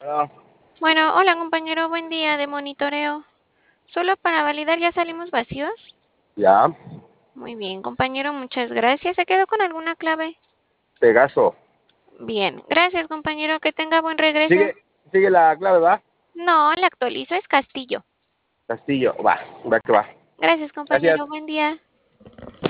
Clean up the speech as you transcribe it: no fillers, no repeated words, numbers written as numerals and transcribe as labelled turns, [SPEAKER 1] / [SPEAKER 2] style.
[SPEAKER 1] Ah,
[SPEAKER 2] Bueno, hola compañero, buen día de monitoreo. Solo para validar, ¿ya salimos vacíos?
[SPEAKER 1] ya,
[SPEAKER 2] Muy bien, compañero, muchas gracias. ¿Se quedó con alguna clave?
[SPEAKER 1] Pegaso.
[SPEAKER 2] Bien, gracias compañero, que tenga buen regreso.
[SPEAKER 1] Sigue, sigue la clave, ¿va?
[SPEAKER 2] No, la actualizo, es Castillo.
[SPEAKER 1] Castillo, va que va.
[SPEAKER 2] Gracias compañero,
[SPEAKER 1] Gracias.
[SPEAKER 2] buen día.